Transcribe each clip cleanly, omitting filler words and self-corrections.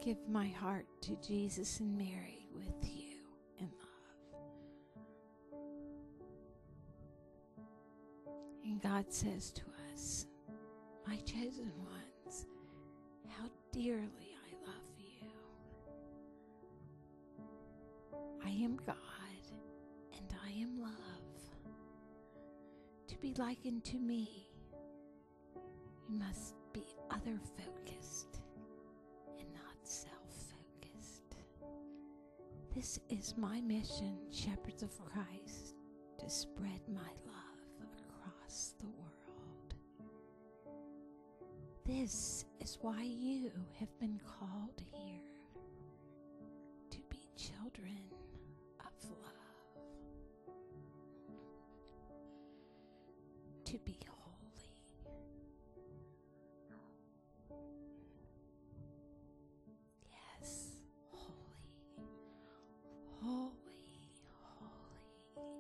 give my heart to Jesus and Mary with you in love. And God says to us, my chosen ones, how dearly I love you. I am God, and I am love. To be likened to me, you must be other-focused and not self-focused. This is my mission, Shepherds of Christ, to spread my love across the world. This is why you have been called here, to be children of love, to be holy. Yes, holy, holy, holy.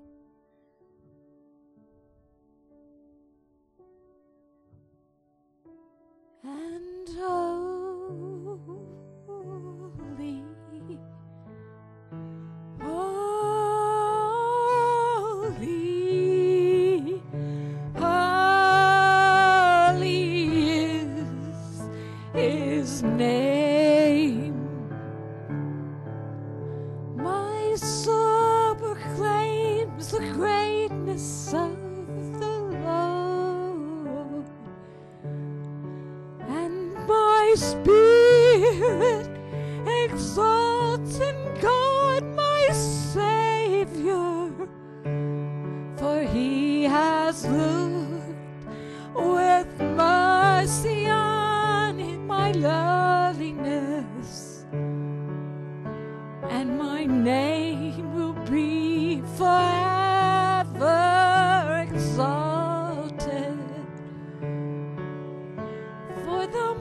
And holy, holy, holy is his name. My soul proclaims the greatness of the Lord, and my spirit exalts in God my Savior, for he has looked with mercy on my loveliness, and my name will be forever exalted. For the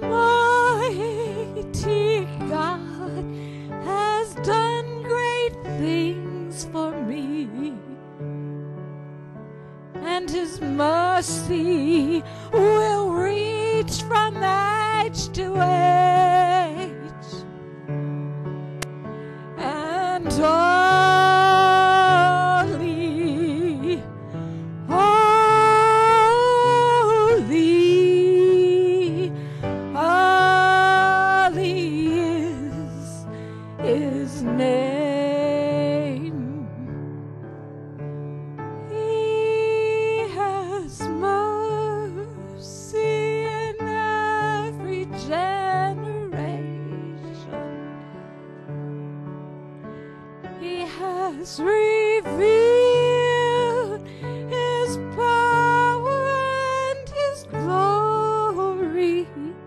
mighty God has done great things for me, and his mercy will reach from age to age. And holy, holy, holy is his name. He has mercy in every generation. He has revealed his power and his glory,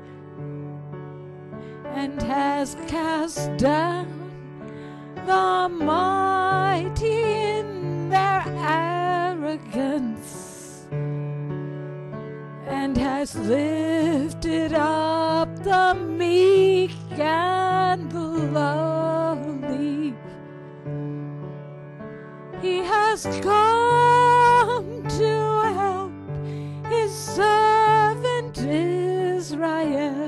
and has cast down the mighty in their arrogance, and has lifted up the meek and the lowly. He has come to help his servant Israel.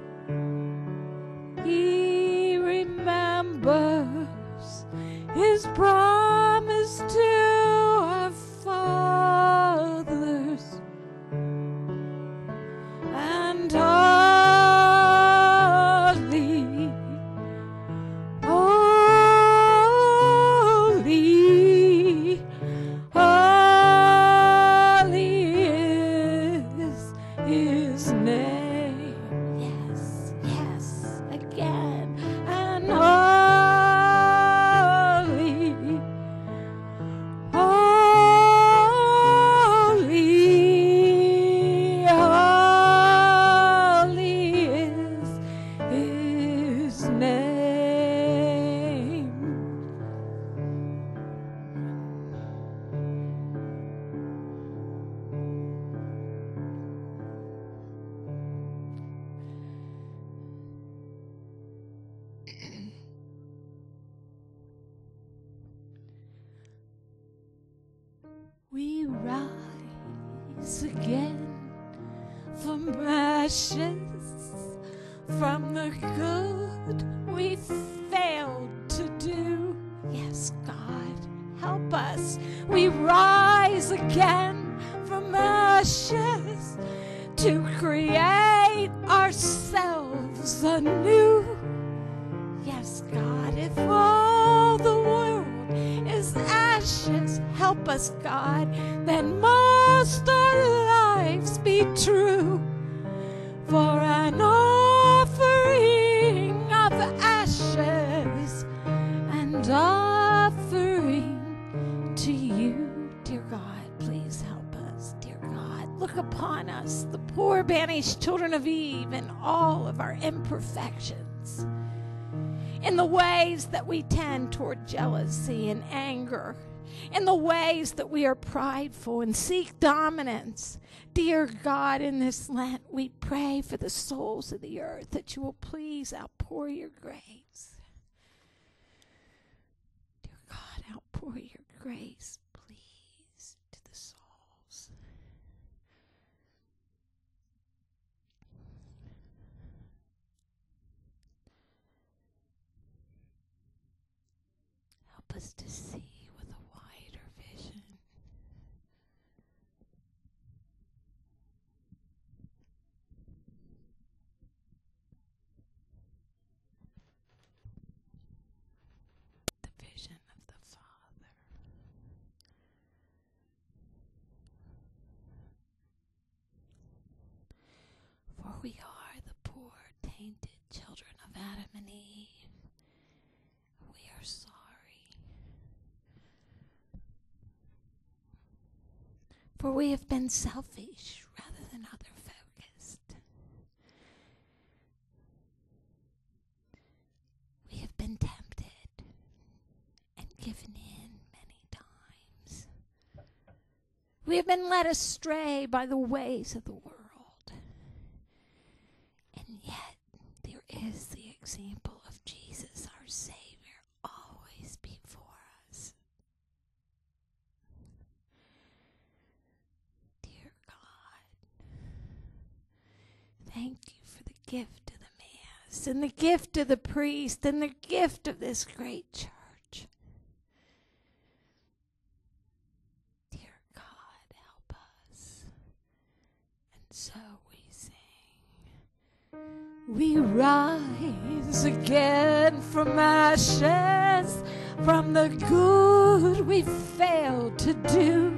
He remembers his promise to our fathers, and holy, holy, holy is his name. Yes, yes, again. And holy, holy, holy is his name. We rise again from ashes, from the good we failed to do. Yes, God, help us. We rise again from ashes to create ourselves anew. Yes, God, if all the world is ashes, help us, God, then must our lives be true. For an offering of ashes and offering to you, dear God, please help us, dear God. Look upon us, the poor banished children of Eve, in all of our imperfections, in the ways that we tend toward jealousy and anger, in the ways that we are prideful and seek dominance. Dear God, in this Lent, we pray for the souls of the earth, that you will please outpour your grace. Dear God, outpour your grace, please, to the souls. Help us to see with a wider vision. The vision of the Father. For we are the poor, tainted children of Adam and Eve. We are sorry. For we have been selfish rather than other-focused. We have been tempted and given in many times. We have been led astray by the ways of the world. And yet, there is the example of Jesus, our Savior, always before us. Dear God, thank you for the gift of the Mass, and the gift of the priest, and the gift of this great church. Dear God, help us. And so we sing. We rise again from ashes, from the good we failed to do.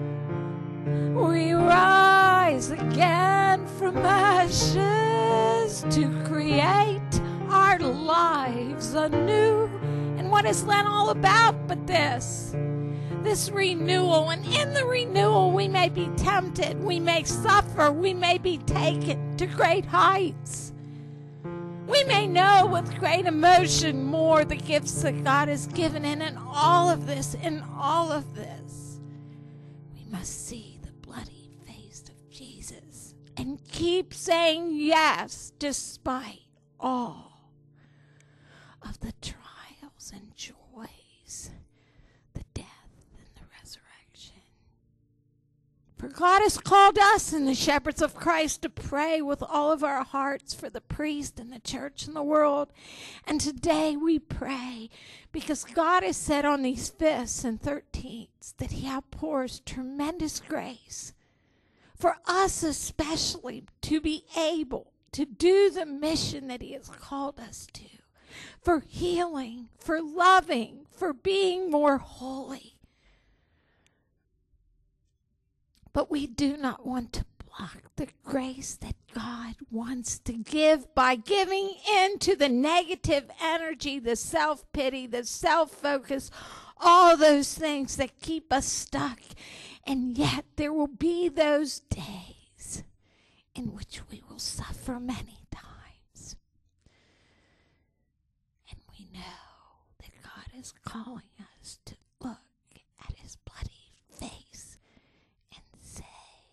We rise again from ashes to create our lives anew. And what is Lent all about but this? This renewal. And in the renewal we may be tempted, we may suffer, we may be taken to great heights. We may know with great emotion more the gifts that God has given, and in all of this, we must see the bloody face of Jesus and keep saying yes despite all of the trials and joys, the death and the resurrection. For God has called us in the Shepherds of Christ to pray with all of our hearts for the priest and the church and the world. And today we pray because God has said on these 5th and 13th that he outpours tremendous grace for us especially to be able to do the mission that he has called us to, for healing, for loving, for being more holy. But we do not want to block the grace that God wants to give by giving in to the negative energy, the self-pity, the self-focus, all those things that keep us stuck. And yet there will be those days in which we will suffer many times. And we know that God is calling us to look at his bloody face and say,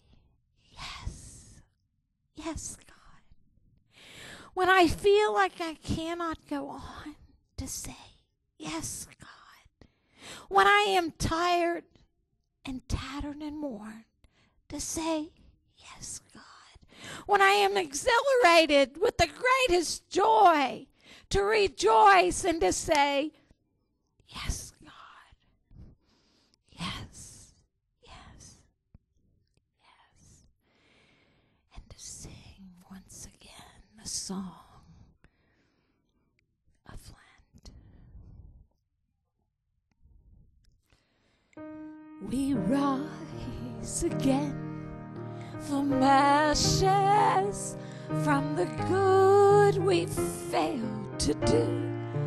yes, yes, God. When I feel like I cannot go on, to say, yes, God. When I am tired and tattered and worn, to say, yes, God. when I am exhilarated with the greatest joy, to rejoice and to say, yes, God, yes, yes, yes, and to sing once again the song of Lent. We rise again from ashes, from the good we failed to do.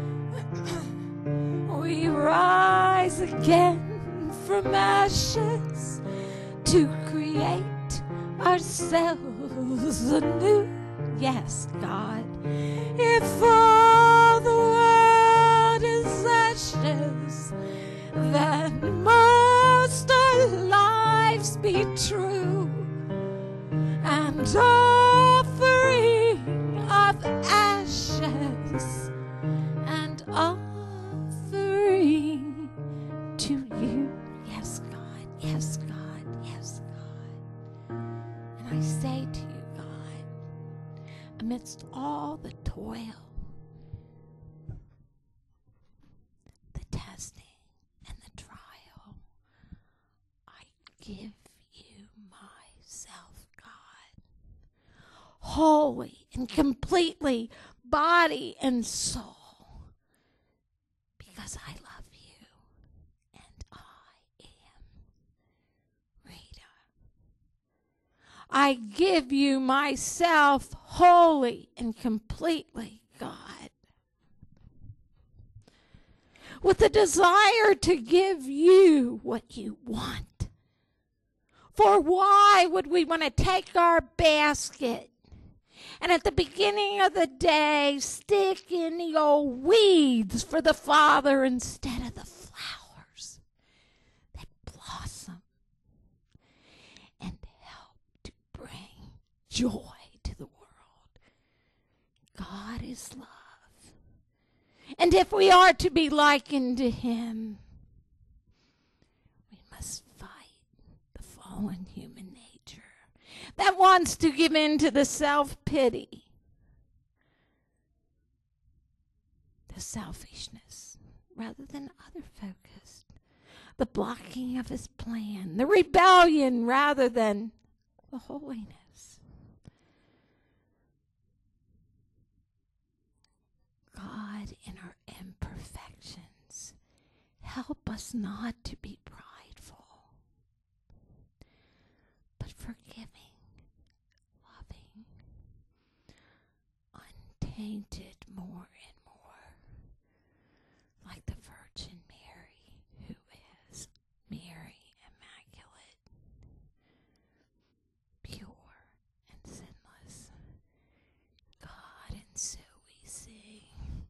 We rise again from ashes to create ourselves anew. Yes, God, if all the world is ashes, then must our lives be true. And offering of ashes and offering to you. Yes, God, yes, God, yes, God. And I say to you, God, amidst all the toil, the testing, and the trial, I give you myself, God, wholly and completely, body and soul, because I love you and I am Rita. I give you myself wholly and completely, God, with the desire to give you what you want. For why would we want to take our basket and at the beginning of the day stick in the old weeds for the Father instead of the flowers that blossom and help to bring joy to the world? God is love. And if we are to be likened to him, we must fight the fallen human nature that wants to give in to the self-pity, the selfishness, rather than other-focused, the blocking of his plan, the rebellion rather than the holiness. God, in our imperfections, help us not to be prideful, but forgiving, loving, untainted more and more, like the Virgin Mary, who is Mary Immaculate, pure and sinless. God, and so we sing.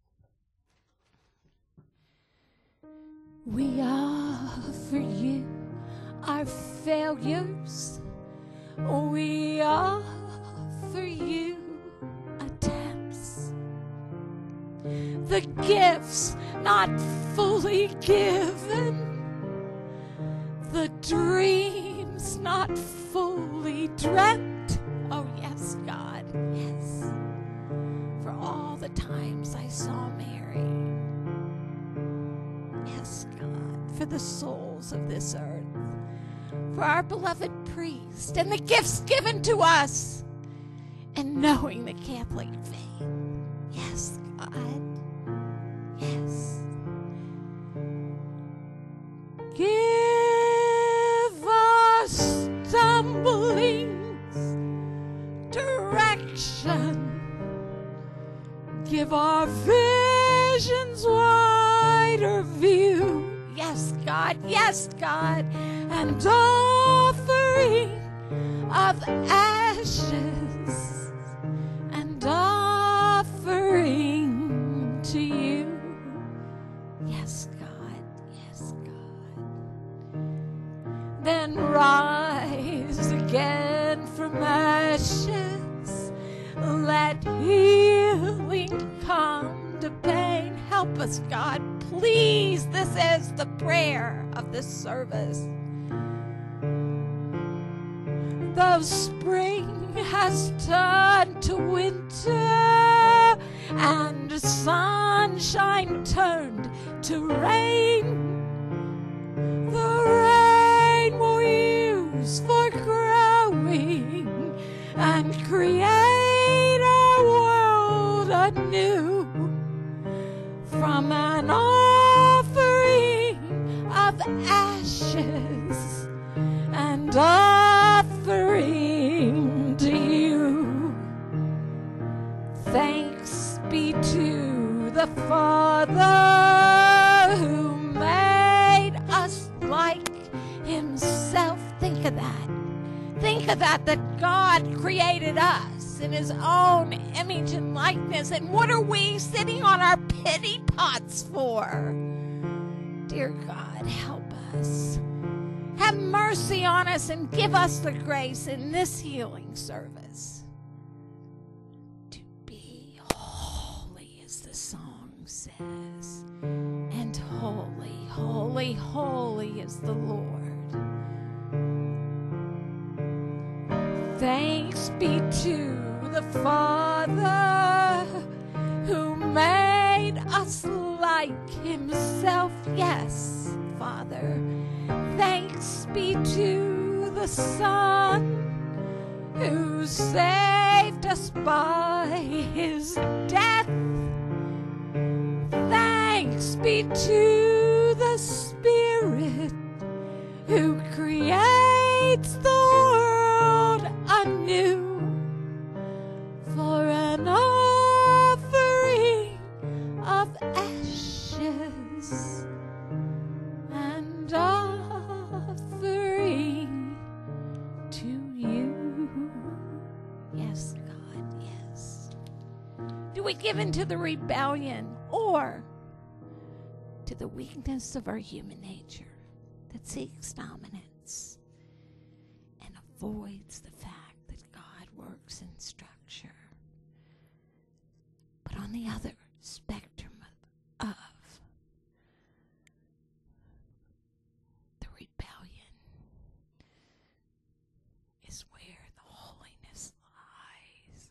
We offer you our failures. We offer you attempts, the gifts not fully given, the dreams not fully dreamt. Oh, yes, God, yes. For all the times I saw Mary. Yes, God, for the souls of this earth, for our beloved priest and the gifts given to us, and knowing the Catholic faith. Yes, God, yes. Give our stumblings direction. Give our visions wider view. Yes, God, and offering of ashes and offering to you. Yes, God, yes, God. Then rise again from ashes. Let healing come to pain. Help us, God, please. This is the prayer of this service. The spring has turned to winter, and sunshine turned to rain. The rain we'll use for growing and create a world anew from an offering of ashes and offering to you. Thanks be to the Father who made us like himself. Think of that. Think of that God created us in his own image and likeness. And what are we sitting on our pity pots for? Dear God, help us. Have mercy on us and give us the grace in this healing service to be holy, as the song says. And holy, holy, holy is the Lord. Thanks be to the Father who made us like himself. Yes, Father. Thanks be to the Son who saved us by his death. Thanks be to the Spirit who creates the world anew for an offering of ashes and offering to you. Yes, God, yes. Do we give in to the rebellion or to the weakness of our human nature that seeks dominance and avoids the fact that God works in structure? But on the other spectrum of the rebellion is where the holiness lies.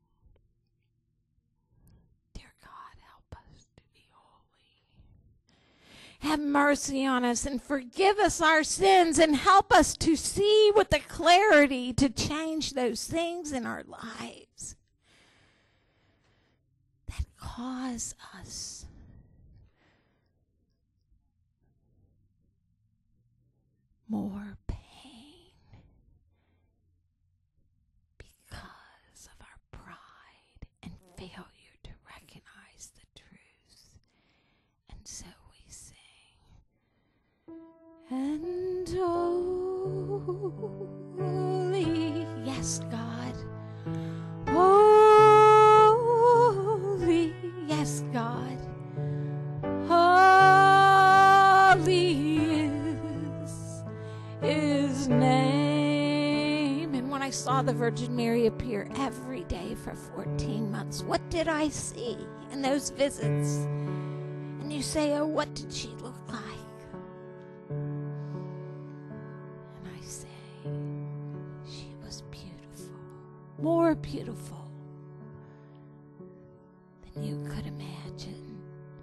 Dear God, help us to be holy. Have mercy on us and forgive us our sins and help us to see with the clarity to change those things in our lives that cause us more pain because of our pride and failure to recognize the truth. And so we sing, and holy, yes, God, holy, yes, God, holy is his name. And when I saw the Virgin Mary appear every day for 14 months, what did I see in those visits? And you say, oh, what did she look like? And I say, she was beautiful, more beautiful than you could imagine.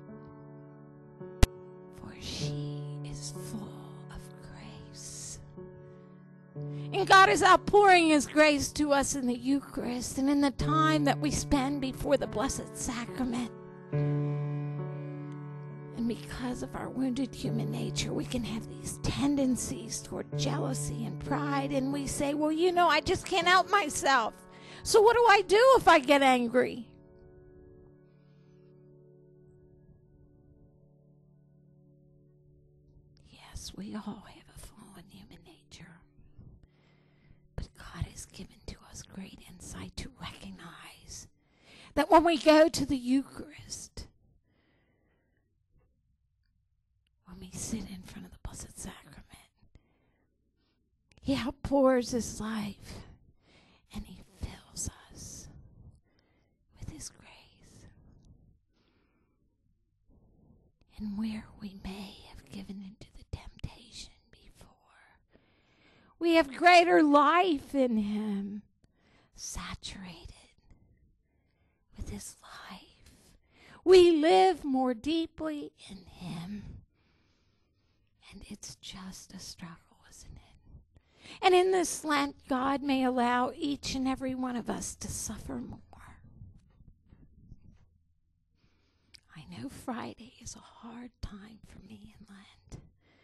For she is full of grace. And God is outpouring his grace to us in the Eucharist and in the time that we spend before the Blessed Sacrament. And because of our wounded human nature, we can have these tendencies toward jealousy and pride. And we say, well, you know, I just can't help myself. So what do I do if I get angry? Yes, we all have a fallen human nature. But God has given to us great insight to recognize that when we go to the Eucharist, when we sit in front of the Blessed Sacrament, he outpours his life and he fills us with his grace. And where we may have given into the temptation before, we have greater life in him, saturated with his life. We live more deeply in him. And it's just a struggle, isn't it? And in this Lent, God may allow each and every one of us to suffer more. I know Friday is a hard time for me in Lent.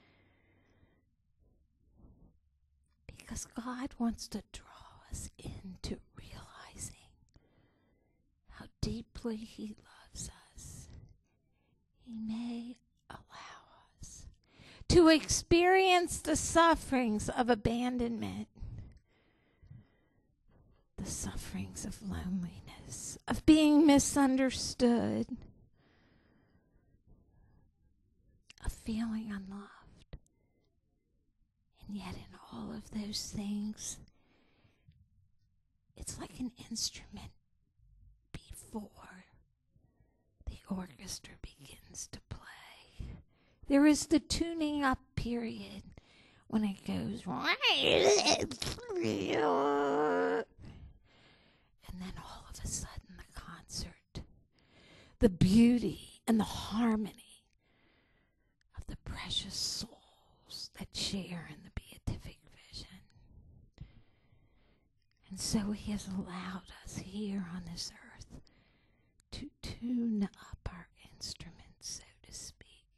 Because God wants to draw us into realizing how deeply he loves us. He may allow us to experience the sufferings of abandonment, the sufferings of loneliness, of being misunderstood, of feeling unloved. And yet in all of those things, it's like an instrument before the orchestra begins to play. There is the tuning up period when it goes, and then all of a sudden the concert, the beauty and the harmony of the precious souls that share in the beatific vision. And so he has allowed us here on this earth to tune up our instruments, so to speak.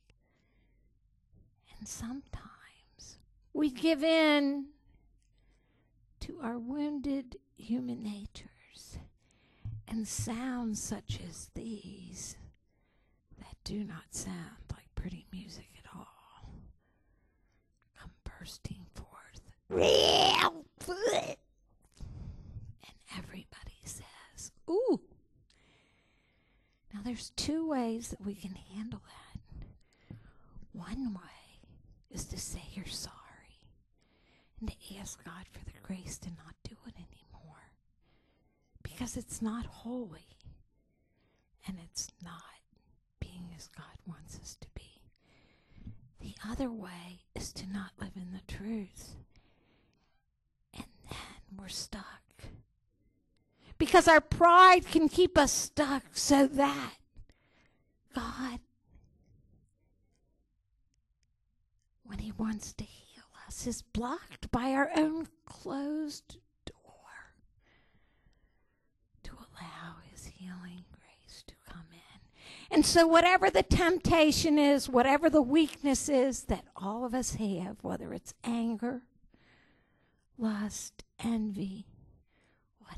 And sometimes we give in to our wounded human natures, and sounds such as these that do not sound like pretty music at all come bursting forth. And everybody says, ooh. Now there's two ways that we can handle that. One way is to say you're sorry and to ask God for the grace to not do it anymore, because it's not holy and it's not being as God wants us to be. The other way is to not live in the truth, and then we're stuck, because our pride can keep us stuck so that God, when he wants to heal us, is blocked by our own closed door to allow his healing grace to come in. And so whatever the temptation is, whatever the weakness is that all of us have, whether it's anger, lust, envy, whatever,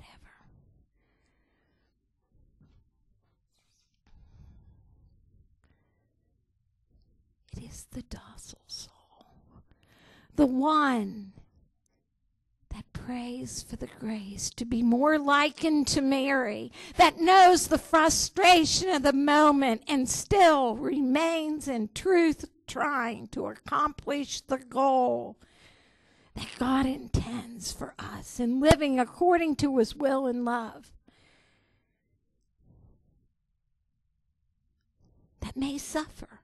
it is the docile soul, the one that prays for the grace to be more likened to Mary, that knows the frustration of the moment and still remains in truth trying to accomplish the goal that God intends for us in living according to his will and love, that may suffer.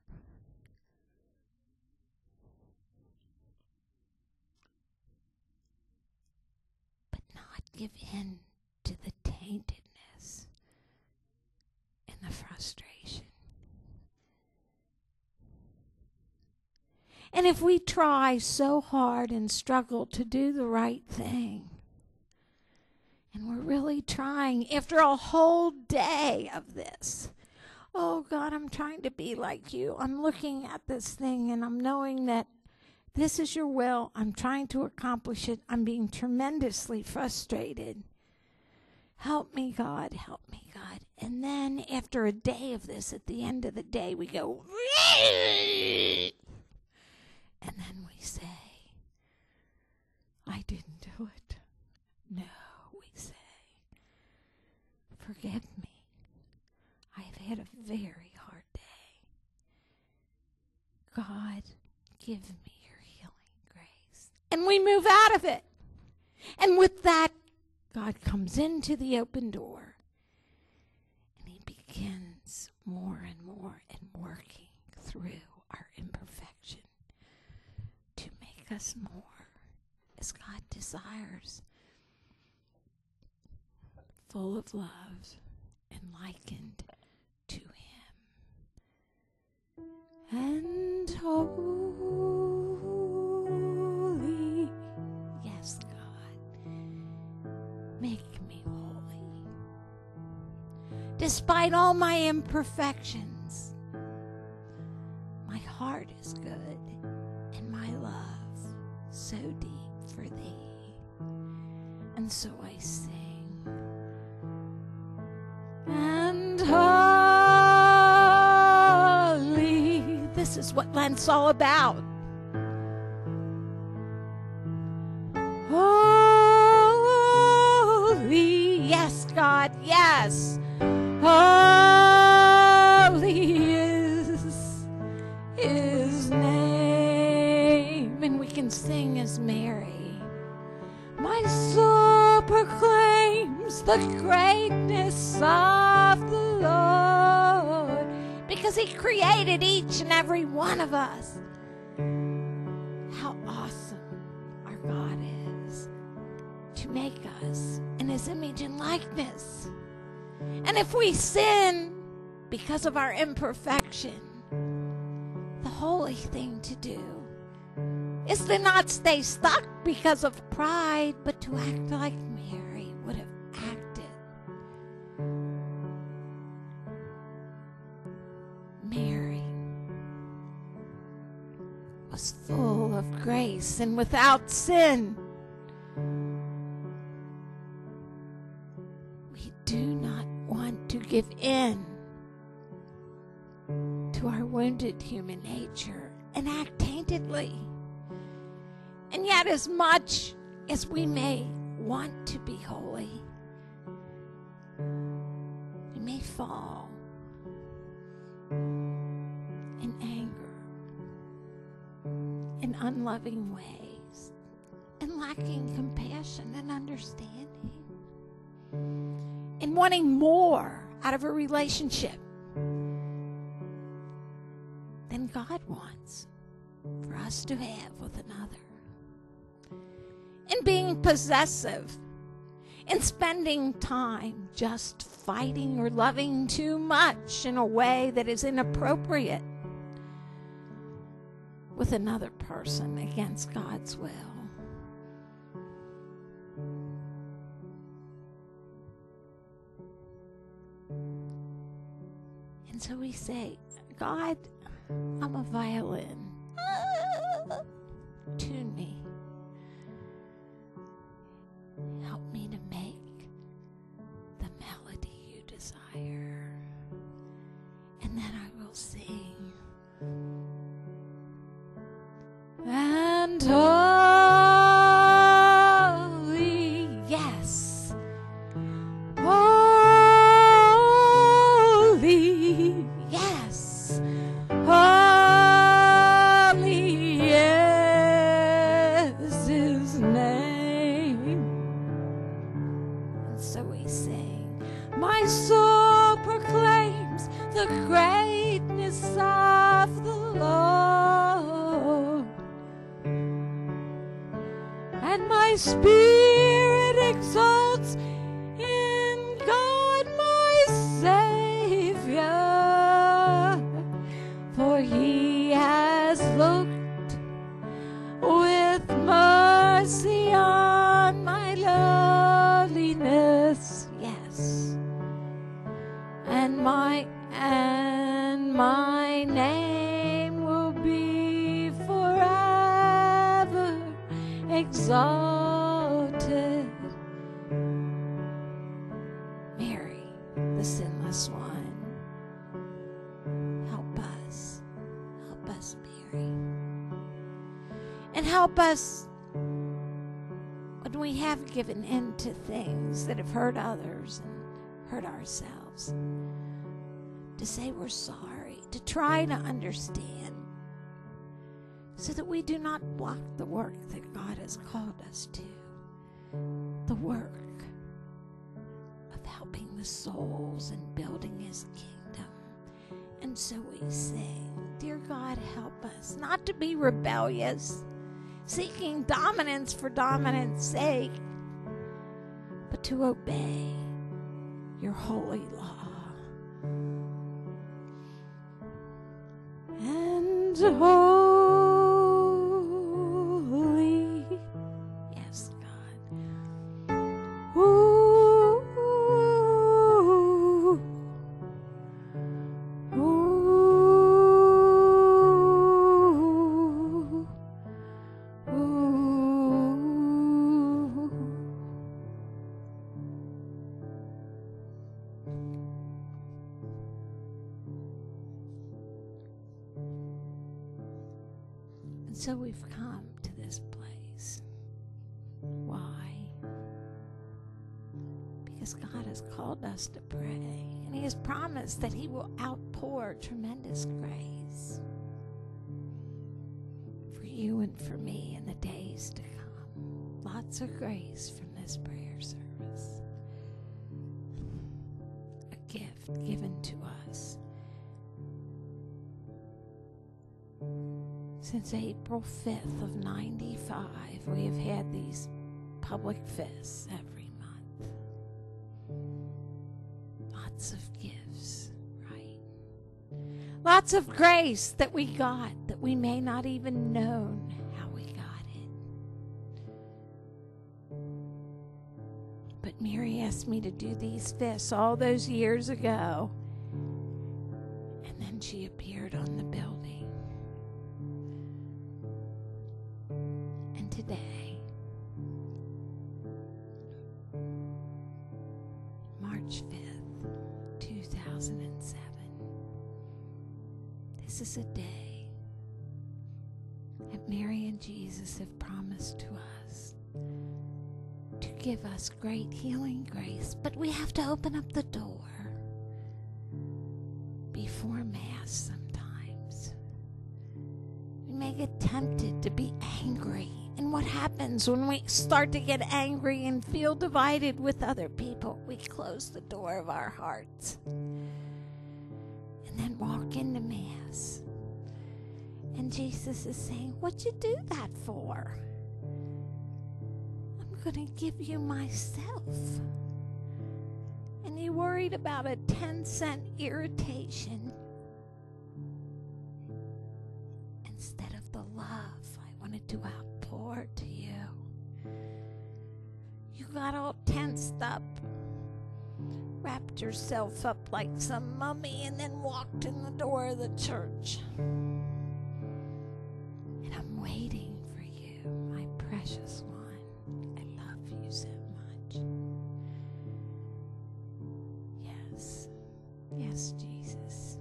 Give in to the taintedness and the frustration. And if we try so hard and struggle to do the right thing, and we're really trying after a whole day of this, oh God, I'm trying to be like you. I'm looking at this thing and I'm knowing that this is your will. I'm trying to accomplish it. I'm being tremendously frustrated. Help me, God. Help me, God. And then after a day of this, at the end of the day, we go, and then we say, I didn't do it. No, we say, forgive me. I have had a very hard day. God, give me. And we move out of it. And with that, God comes into the open door. And he begins more and more and working through our imperfection to make us more as God desires. full of love and likened to him. And holy, yes, God, make me holy. Despite all my imperfections, my heart is good and my love so deep for thee. And so I sing. And holy, this is what Lent's all about. Holy, yes, God, yes. Holy is his name. And we can sing as Mary. My soul proclaims the greatness of the Lord, because he created each and every one of us. How awesome our God is to make us in his image and likeness. And if we sin because of our imperfection, the holy thing to do is to not stay stuck because of pride, but to act like Mary would have acted. Mary was full of grace and without sin. We do not want to give in to our wounded human nature and act taintedly. And yet, as much as we may want to be holy, we may fall in anger, in unloving ways, and lacking compassion and understanding, in wanting more out of a relationship than God wants for us to have with another. In being possessive, in spending time just fighting or loving too much in a way that is inappropriate with another person against God's will. And so we say, God, I'm a violin. Tune me. Help me to make the melody you desire. And then I will sing. And holy, yes. Holy, yes. Holy is his name. And so we sing, my soul proclaims the greatness of the Lord, and my spirit exalts in God my Savior, for he has looked with mercy on my lowliness, yes, and my name will be forever exalted. Mary, the sinless one, help us, Mary, and help us when we have given in to things that have hurt others and hurt ourselves, to say we're sorry, to try to understand, so that we do not block the work that God has called us to, the work of helping the souls and building his kingdom. And so we sing, dear God, help us not to be rebellious, seeking dominance for dominance sake, but to obey your holy law. And holy, yes, God. Ooh, ooh, ooh. And so we've come to this place. Why? Because God has called us to pray, and He has promised that He will outpour tremendous grace for you and for me in the days to come. Lots of grace from this prayer service. A gift given to us. Since April 5th of 95, we have had these public feasts every month. Lots of gifts, right? Lots of grace that we got that we may not even known how we got it. But Mary asked me to do these feasts all those years ago, and then she appeared on the building. Today, March 5th, 2007, this is a day that Mary and Jesus have promised to us to give us great healing grace, but we have to open up the door before Mass sometimes. We may get tempted to be angry. And what happens when we start to get angry and feel divided with other people? We close the door of our hearts and then walk into Mass. And Jesus is saying, what'd you do that for? I'm going to give you myself. And you worried about a 10-cent irritation instead of the love I wanted to outpour to you. You got all tensed up, wrapped yourself up like some mummy, and then walked in the door of the church. And I'm waiting for you, my precious one. I love you so much. Yes, yes, Jesus.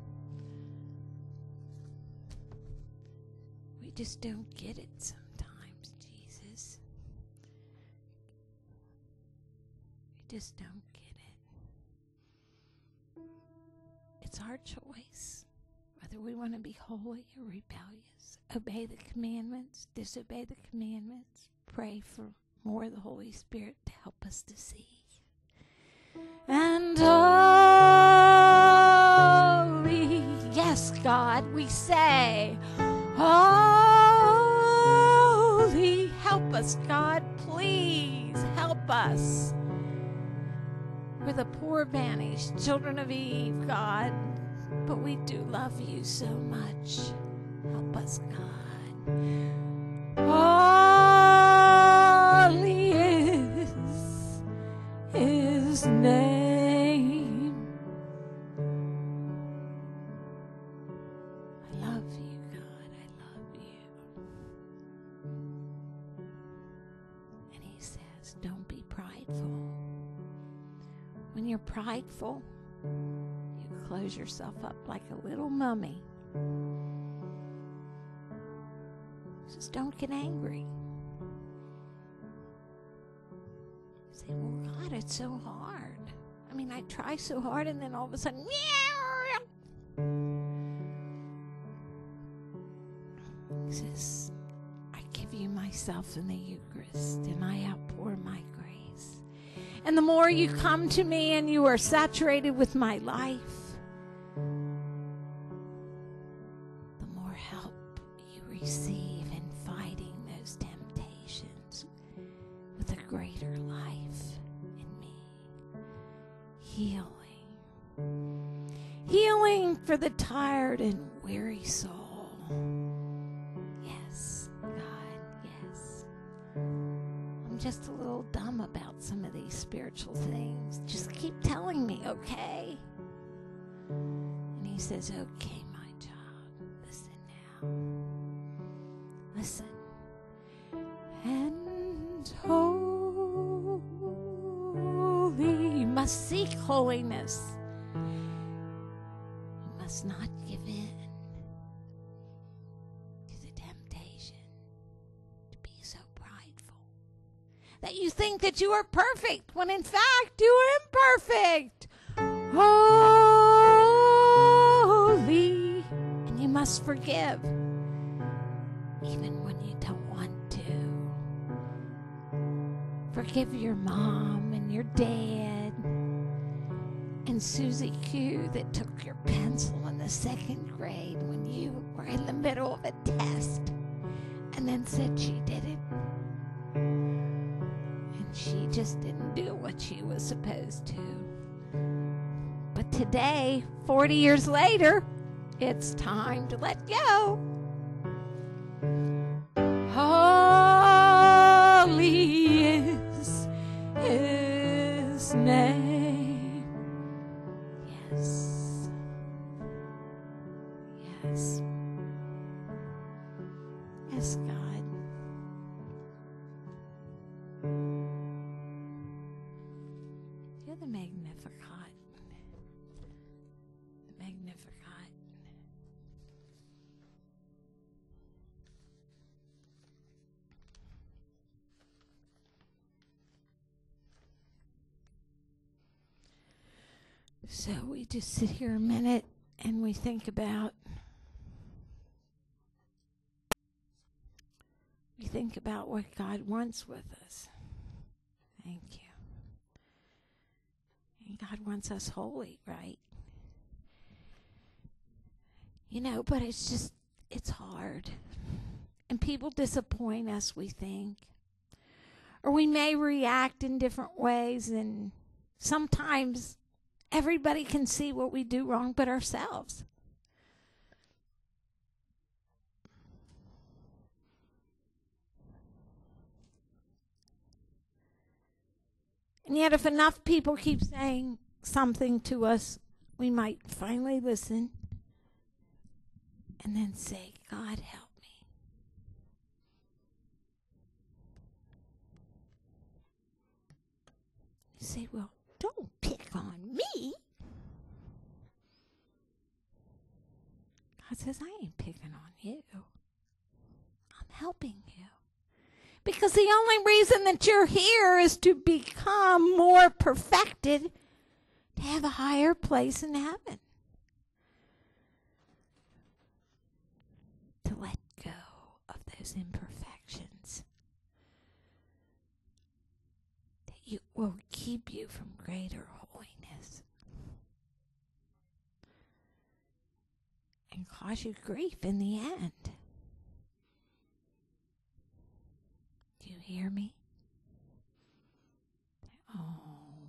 We just don't get it sometimes. Just don't get it. It's our choice whether we want to be holy or rebellious, obey the commandments, disobey the commandments, pray for more of the Holy Spirit to help us to see. And holy, yes, God, we say, holy, help us, God, please help us. We're the poor, banished children of Eve, God, but we do love you so much. Help us, God. Holy is His name. I love you, God. I love you. And He says, don't be prideful. When you're prideful, you close yourself up like a little mummy. Just don't get angry. You say, well, God, it's so hard. I mean, I try so hard, and then all of a sudden, He says, I give you myself in the Eucharist, and I outpour my grace. And the more you come to me and you are saturated with my life, the more help you receive in fighting those temptations with a greater life in me. healing. Healing for the tired and weary soul. Yes, God, yes. I'm just a little dumb about some of these spiritual things. Just keep telling me, okay? And he says, okay, my child, listen now. Listen. And holy, you must seek holiness. You must not give in to the temptation to be so prideful that you think that you are perfect when in fact you are imperfect. Holy, and you must forgive even when you don't want to. Forgive your mom and your dad and Susie Q that took your pencil in the 2nd grade when you were in the middle of a test and then said she did it. And she just didn't do what she was supposed to. But today, 40 years later, it's time to let go. Holy is his name. Yes. Yes. Yes, God. You're the Magnificat. The Magnificat. So we just sit here a minute and we think about what God wants with us. Thank you. And God wants us holy, right? You know, but it's hard. And people disappoint us, we think. Or we may react in different ways, and sometimes everybody can see what we do wrong but ourselves. And yet if enough people keep saying something to us, we might finally listen and then say, God, help me. You say, well, don't pick on me. God says, I ain't picking on you. I'm helping you. Because the only reason that you're here is to become more perfected, to have a higher place in heaven. To let go of those imperfections. That you will keep you from greater holiness. And cause you grief in the end. Do you hear me? Oh.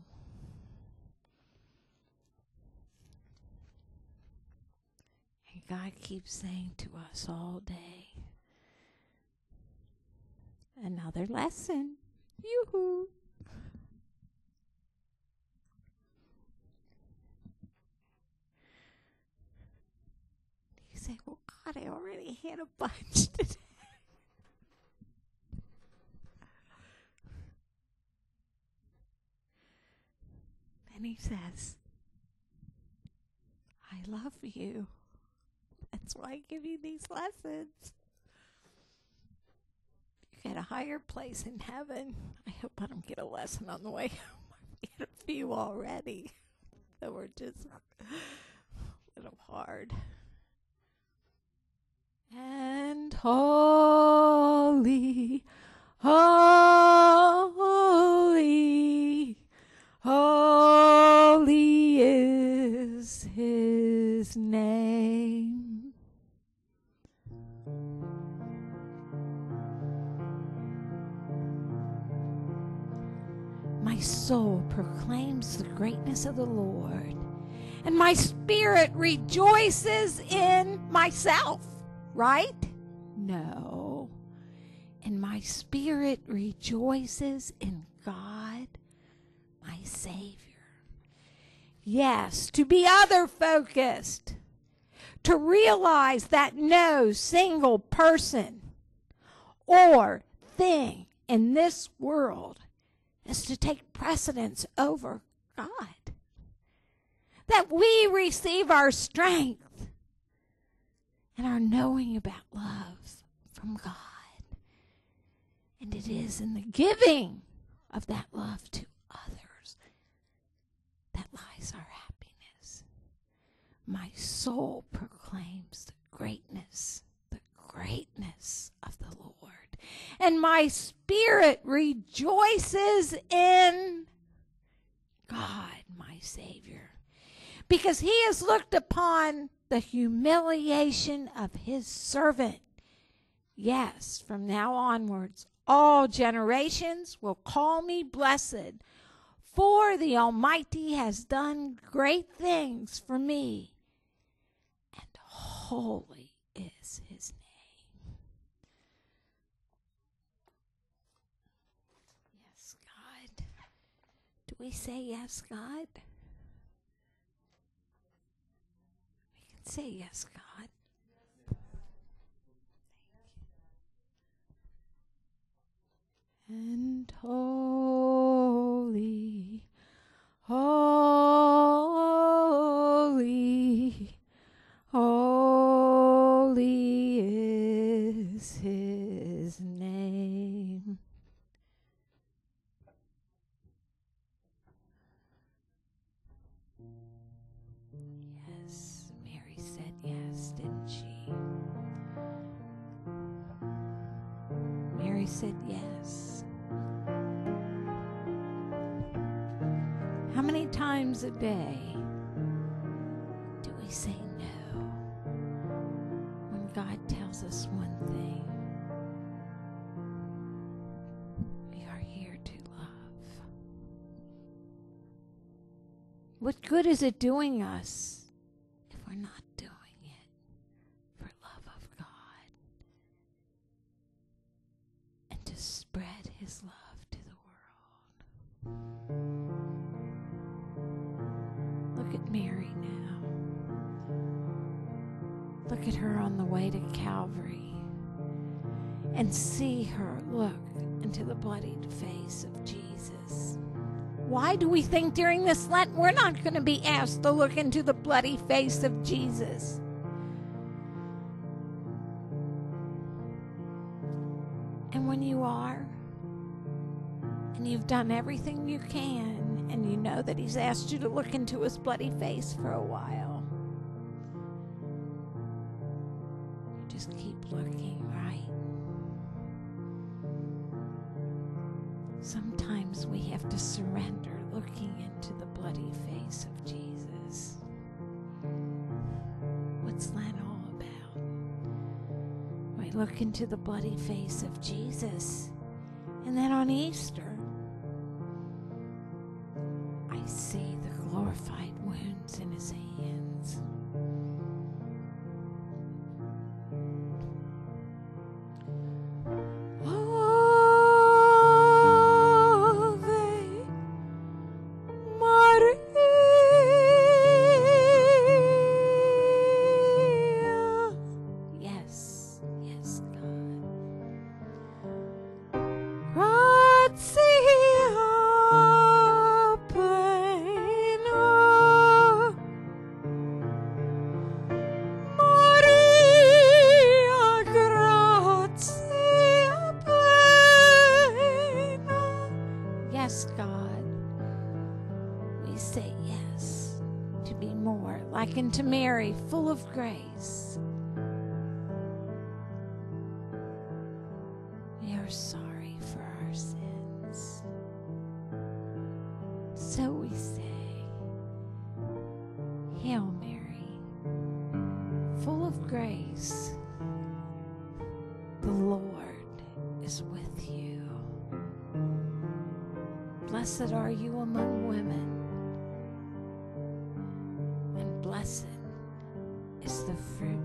And God keeps saying to us all day, another lesson. Yoo-hoo. You say, well, God, I already had a bunch today. And he says, I love you. That's why I give you these lessons. You get a higher place in heaven. I hope I don't get a lesson on the way home. I've get a few already that were just a little hard. And holy, holy, holy is his name. My soul proclaims the greatness of the Lord, and my spirit rejoices in myself, right? No. And my spirit rejoices in God, my Savior. Yes, to be other-focused, to realize that no single person or thing in this world is to take precedence over God. That we receive our strength and our knowing about love from God. And it is in the giving of that love to others that lies our happiness. My soul proclaims the greatness of the Lord. And my spirit rejoices in God, my Savior, because he has looked upon the humiliation of his servant. Yes, from now onwards, all generations will call me blessed, for the Almighty has done great things for me, and holy is his name. Yes, God. Do we say yes, God? We can say yes, God. And holy, holy, holy is his name. Yes, Mary said yes, didn't she? Mary said yes. How many times a day do we say no when God tells us one thing? We are here to love. What good is it doing us if we're not doing it for love of God and to spread his love to the world? Look at Mary now. Look at her on the way to Calvary and see her look into the bloodied face of Jesus. Why do we think during this Lent we're not going to be asked to look into the bloody face of Jesus? And when you are, and you've done everything you can, and you know that he's asked you to look into his bloody face for a while, you just keep looking, right? Sometimes we have to surrender looking into the bloody face of Jesus. What's Lent all about? We look into the bloody face of Jesus, and then on Easter, I see the glorified wounds in his hands. Ave Maria. Yes, yes, God. Grazie. Yes, God, we say yes to be more like unto Mary, full of grace. We are sorry for our sins. So we say, Hail Mary, full of grace, the Lord is with you. Blessed blessed are you among women, and blessed is the fruit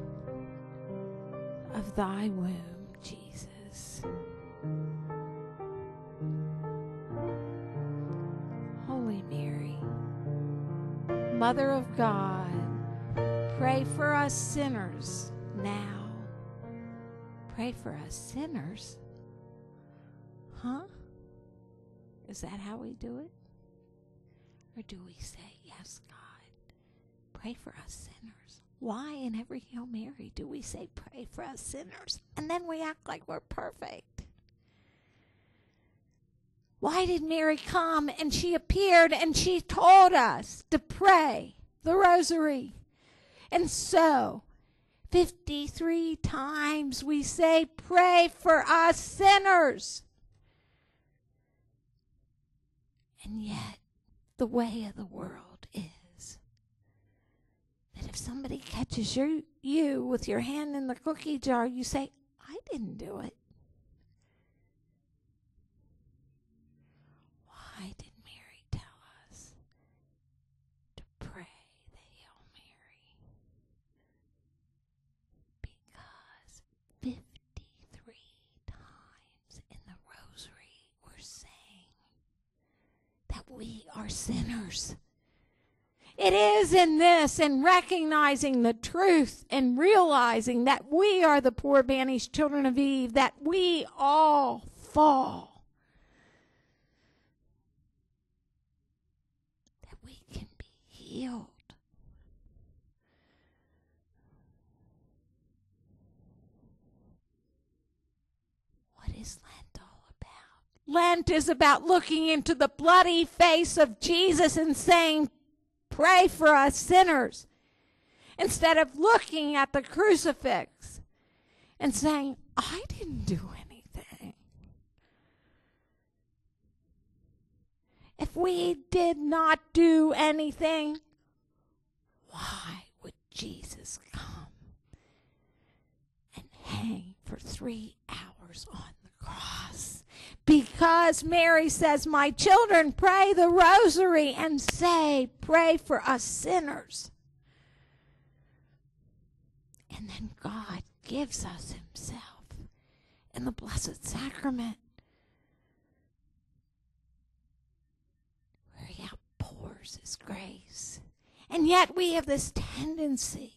of thy womb, Jesus. Holy Mary, Mother of God, pray for us sinners now. Pray for us sinners? Huh? Is that how we do it? Or do we say, yes, God, pray for us sinners? Why in every Hail Mary do we say, pray for us sinners? And then we act like we're perfect. Why did Mary come and she appeared and she told us to pray the rosary? And so, 53 times we say, pray for us sinners. And yet, the way of the world is that if somebody catches you with your hand in the cookie jar, you say, I didn't do it. Why did Mary tell us to pray the Hail Mary? Because 53 times in the rosary we're saying that we are sinners. It is in this, in recognizing the truth and realizing that we are the poor banished children of Eve, that we all fall, that we can be healed. What is Lent all about? Lent is about looking into the bloody face of Jesus and saying, pray for us sinners, instead of looking at the crucifix and saying, I didn't do anything. If we did not do anything, why would Jesus come and hang for 3 hours on the cross? Because Mary says, my children, pray the rosary and say, pray for us sinners. And then God gives us himself in the Blessed Sacrament, where he outpours his grace. And yet we have this tendency,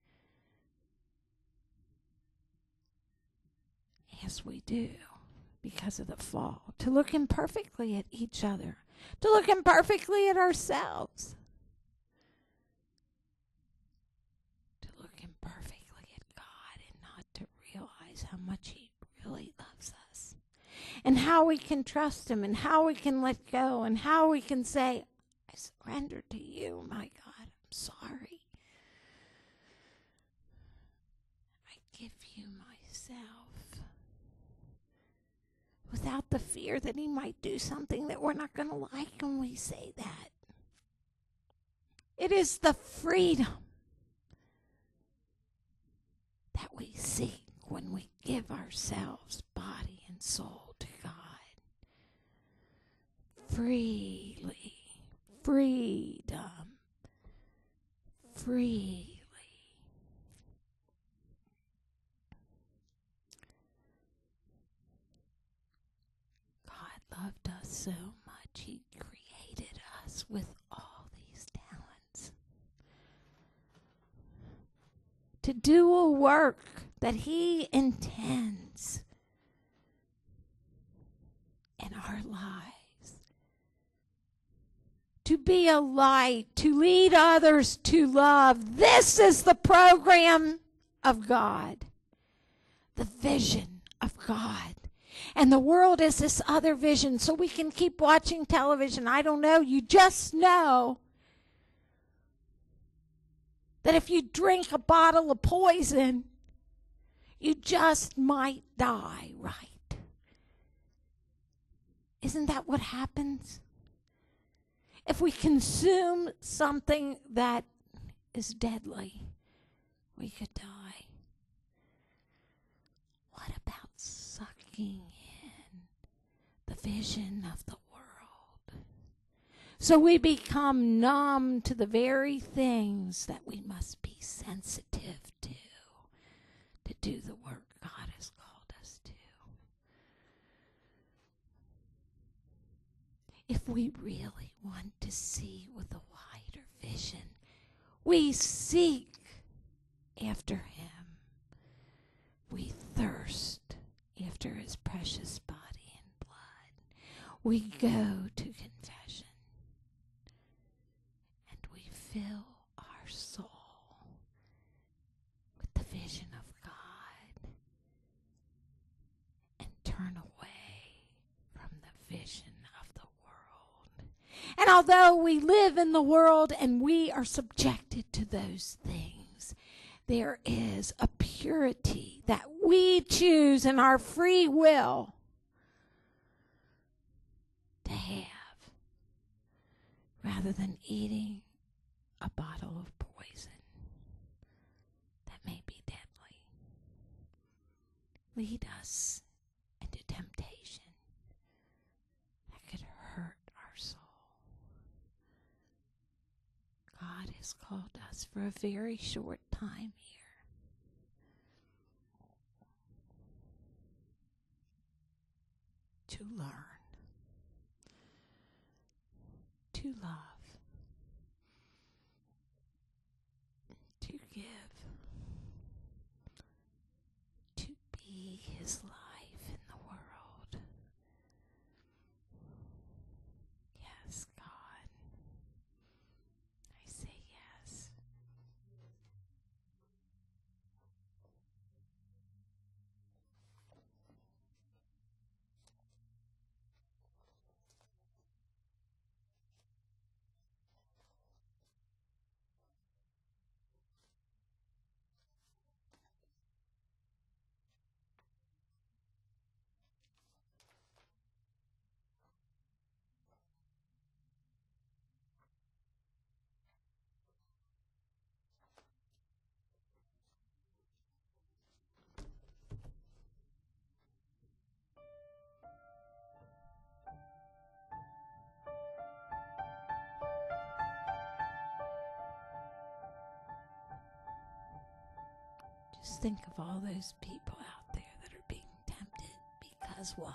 yes we do, because of the fall, to look imperfectly at each other, to look imperfectly at ourselves, to look imperfectly at God and not to realize how much he really loves us, and how we can trust him, and how we can let go, and how we can say, I surrender to you, my God, I'm sorry. I give you myself. Without the fear that he might do something that we're not going to like when we say that. It is the freedom that we seek when we give ourselves, body and soul, to God. Freely. Freedom. Freely. Loved us so much, he created us with all these talents to do a work that he intends in our lives, to be a light, to lead others to love. This is the program of God, the vision of God. And the world is this other vision, so we can keep watching television. I don't know. You just know that if you drink a bottle of poison, you just might die, right? Isn't that what happens? If we consume something that is deadly, we could die. What about sucking in the vision of the world So we become numb to the very things that we must be sensitive to do the work God has called us to. If we really want to see with a wider vision, we seek after him. We thirst after his precious body and blood. We go to confession and we fill our soul with the vision of God and turn away from the vision of the world. And although we live in the world and we are subjected to those things, there is a purity that we choose in our free will to have, rather than eating a bottle of poison that may be deadly. Lead us into temptation that could hurt our soul. God has called us for a very short time here to learn, to love, to give, to be his life in the world. Yes, God. I say yes. Just think of all those people out there that are being tempted because why?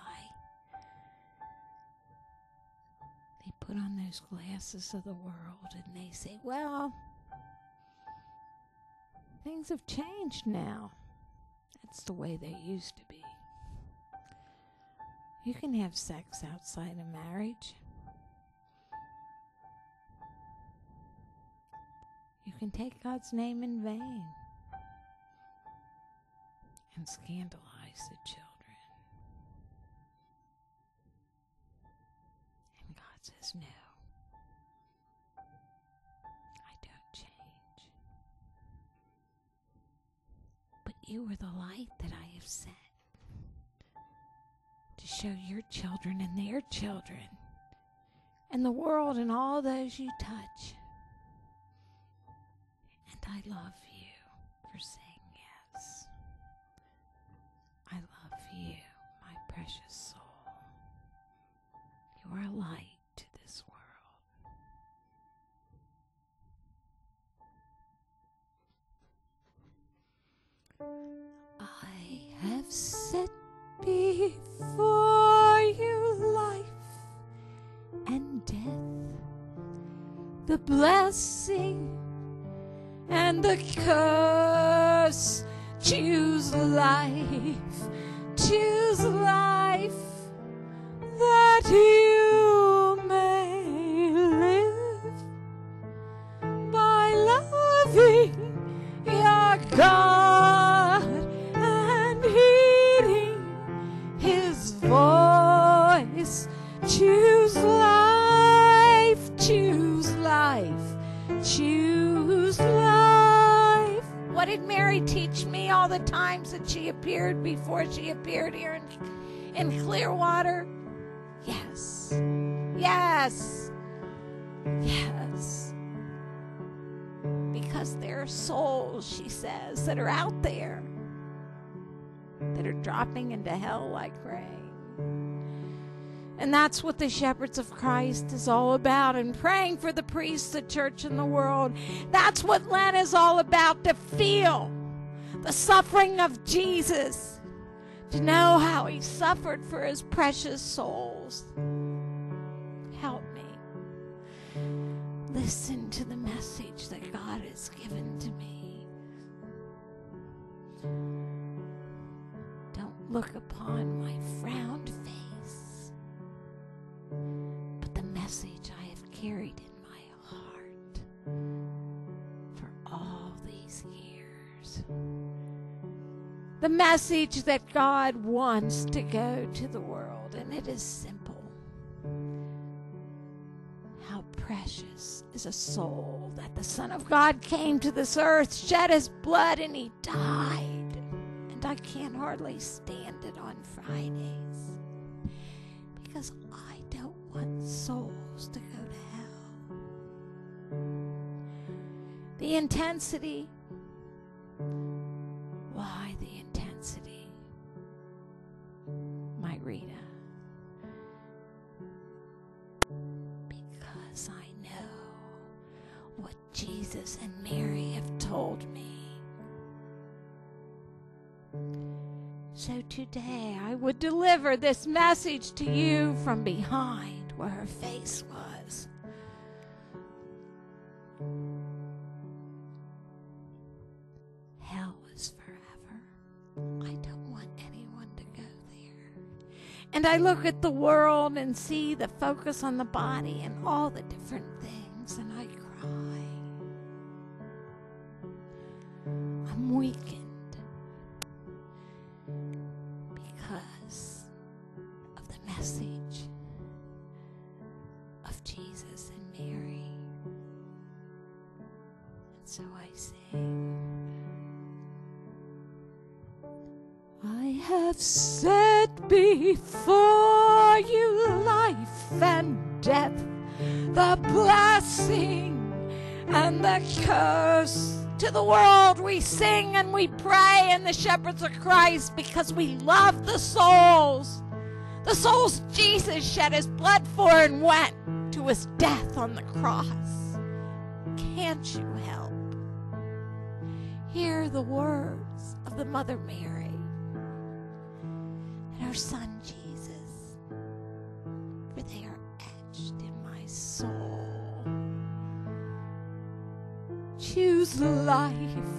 They put on those glasses of the world and they say, well, things have changed now. That's the way they used to be. You can have sex outside of marriage. You can take God's name in vain and scandalize the children. And God says, no, I don't change. But you are the light that I have set to show your children and their children and the world and all those you touch. And I love you for saying yes. I love you, my precious soul. You are a light to this world. I have set before you life and death, the blessing and the curse. Choose life that you may live by loving your God and heeding his voice. Choose life, choose life, choose life. What did Mary teach me all the times that she appeared before she appeared here in Clearwater? Yes, yes, yes. Because there are souls, she says, that are out there that are dropping into hell like rain. And that's what the Shepherds of Christ is all about, and praying for the priests, the church, and the world. That's what Lent is all about, to feel the suffering of Jesus, to know how he suffered for his precious souls. Help me listen to the message that God has given to me. Don't look upon my frowned face, but the message I have carried in my heart for all these years. The message that God wants to go to the world, and it is simple. How precious is a soul that the Son of God came to this earth, shed his blood, and he died. And I can't hardly stand it on Fridays, because I don't want souls to go to hell. The intensity. Why the intensity? My Rita. Because I know what Jesus and Mary have told me. So today I would deliver this message to you from behind where her face was. Hell is forever. I don't want anyone to go there. And I look at the world and see the focus on the body and all the different things, and I cry. I'm weakened because of the message of Jesus and Mary. And so I sing. I have set before you life and death, the blessing and the curse. To the world we sing and we pray in the Shepherds of Christ because we love the souls. The souls Jesus shed his blood for and went to his death on the cross. Can't you help? Hear the words of the Mother Mary and her Son Jesus, for they are etched in my soul. Choose life,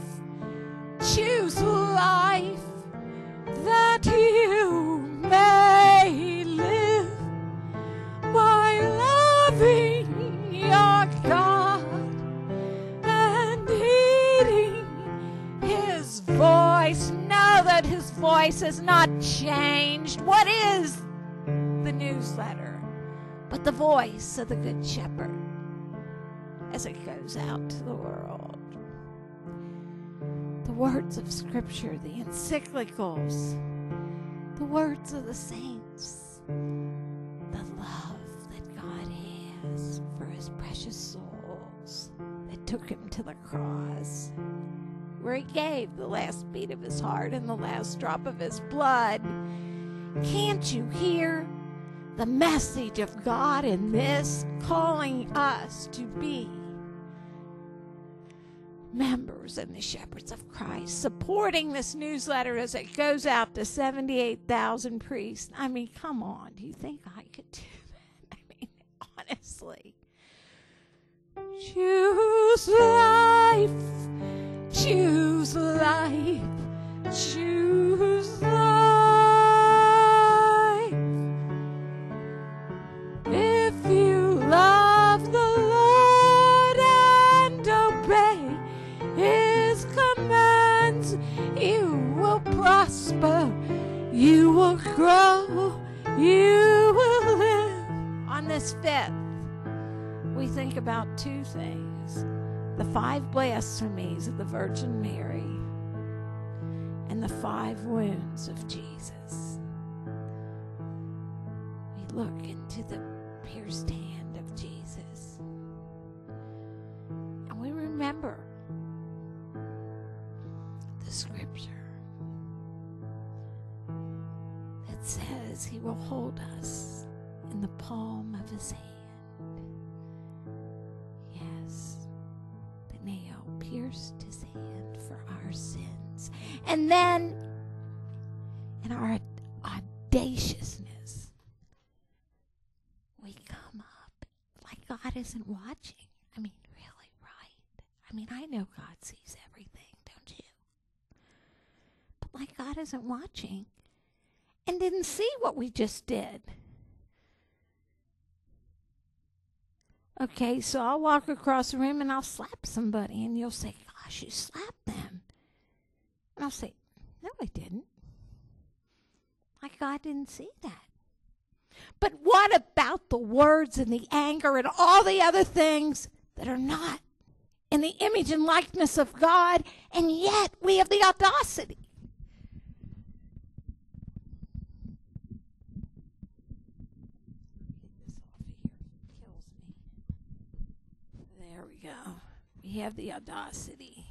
that you may live by loving your God and heeding his voice. Know that his voice has not changed. What is the newsletter but the voice of the Good Shepherd as it goes out to the world? The words of Scripture, the encyclicals, the words of the saints, the love that God has for his precious souls that took him to the cross, where he gave the last beat of his heart and the last drop of his blood. Can't you hear the message of God in this, calling us to be members in the Shepherds of Christ, supporting this newsletter as it goes out to 78,000 priests? I mean, come on. Do you think I could do that? I mean, honestly. Choose life. Choose life. Choose life. If you love the Lord and obey his commands, you will prosper, you will grow, you will live. On this 5th, we think about two things: the 5 blasphemies of the Virgin Mary and the 5 wounds of Jesus. We look into the pierced hand of Jesus, and we remember the Scripture that says he will hold us in the palm of his hand. Yes, the nail pierced his hand for our sins. And then, in our audaciousness, we come up like God isn't watching. I mean, really, right? I mean, I know God sees everything, don't you? But like God isn't watching and didn't see what we just did. Okay, so I'll walk across the room and I'll slap somebody, and you'll say, gosh, you slapped them. And I'll say, no, I didn't. Like God didn't see that. But what about the words and the anger and all the other things that are not in the image and likeness of God, and yet we have the audacity? There we go. We have the audacity.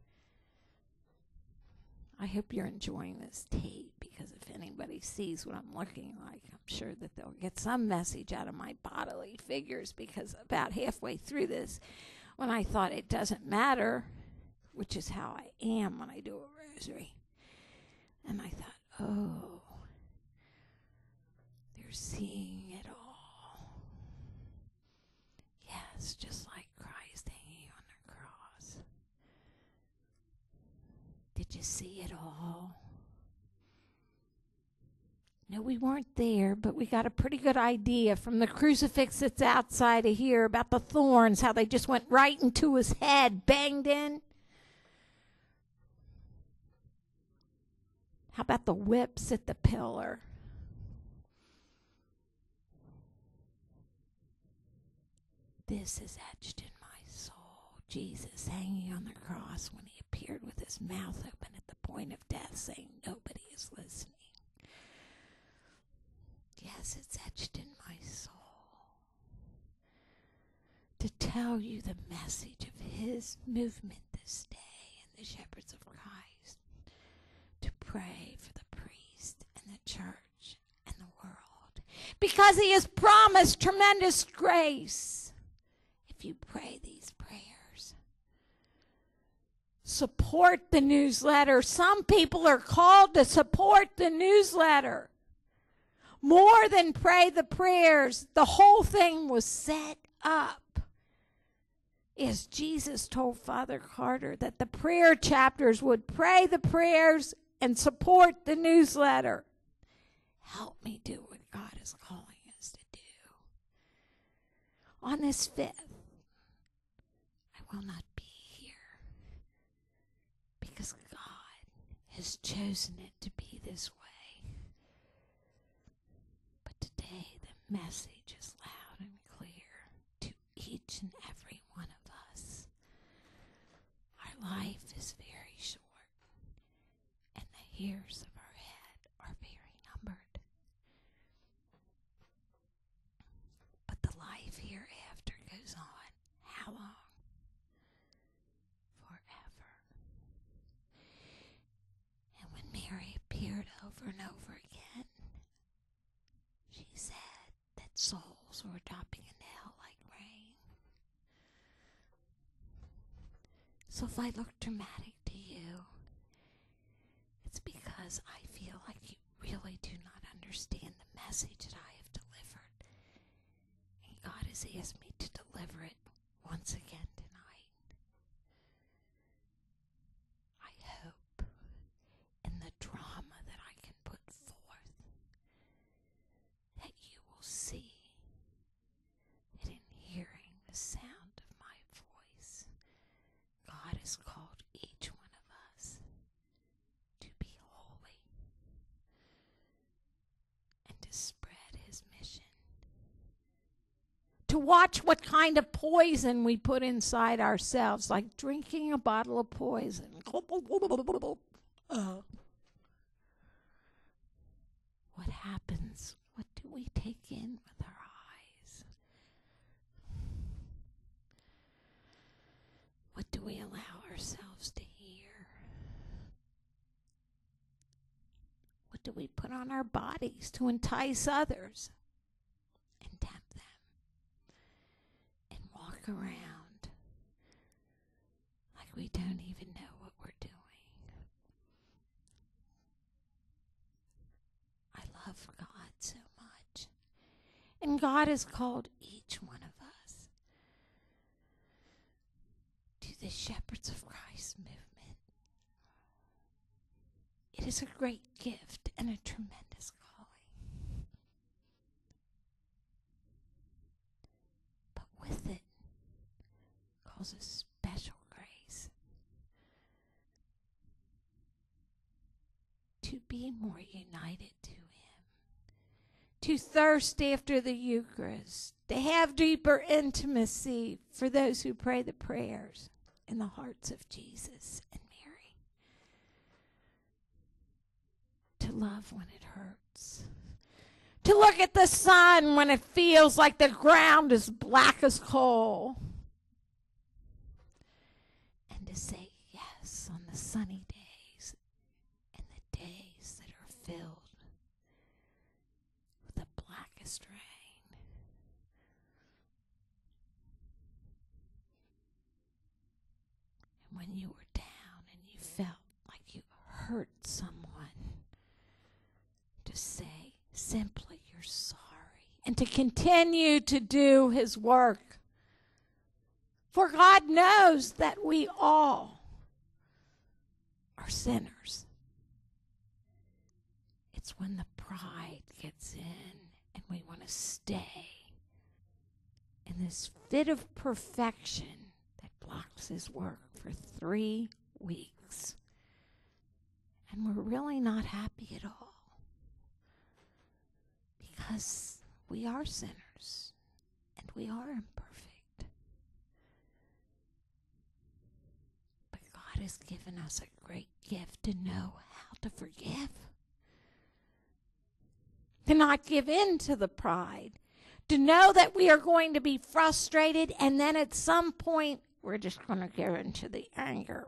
I hope you're enjoying this tape, because if anybody sees what I'm looking like, I'm sure that they'll get some message out of my bodily figures, because about halfway through this, when I thought it doesn't matter, which is how I am when I do a rosary, and I thought, oh, they're seeing it all. Yes, just like Christ hanging on the cross. Did you see it all? No, we weren't there, but we got a pretty good idea from the crucifix that's outside of here about the thorns, how they just went right into his head, banged in. How about the whips at the pillar? This is etched in my soul. Jesus hanging on the cross when he appeared with his mouth open at the point of death, saying, nobody is listening. Yes, it's etched in my soul. To tell you the message of his movement this day in the Shepherds of Christ. To pray for the priest and the church and the world. Because he has promised tremendous grace. If you pray these prayers, support the newsletter. Some people are called to support the newsletter. More than pray the prayers. The whole thing was set up, as Jesus told Father Carter, that the prayer chapters would pray the prayers and support the newsletter. Help me do what God is calling us to do. On this 5th, I will not be here, because God has chosen it to be this way. But today the message is loud and clear to each and every one of us. Our life is very short, and the hairs of our head are very numbered. But the life hereafter goes on. How long? Forever. And when Mary appeared over and over again, she said that souls were dropping into hell like rain. So if I look dramatic to you, it's because I feel like you really do not understand the message that I have delivered. And God has asked me to deliver it once again tonight. I hope in the drama that I can put forth that you will see that in hearing the sound of my voice, God has called each one of us to be holy and to spread his mission. To watch what kind of poison we put inside ourselves, like drinking a bottle of poison. What happens? What do we take in with our eyes? What do we allow ourselves to hear? What do we put on our bodies to entice others? And look around like we don't even know what we're doing. I love God so much. And God has called each one of us to the Shepherds of Christ movement. It is a great gift and a tremendous calling. But with it comes a special grace to be more united to Him, to thirst after the Eucharist, to have deeper intimacy for those who pray the prayers in the hearts of Jesus and Mary, to love when it hurts, to look at the sun when it feels like the ground is black as coal, and to say yes on the sunny days and the days that are filled with the blackest rain. And when you were down and you felt like you hurt someone, to say simply you're sorry and to continue to do His work. For God knows that we all are sinners. It's when the pride gets in and we want to stay in this fit of perfection that blocks His work for 3 weeks. And we're really not happy at all. Because we are sinners and we are imperfect. But God has given us a great gift to know how to forgive. To not give in to the pride. To know that we are going to be frustrated and then at some point we're just going to go into the anger.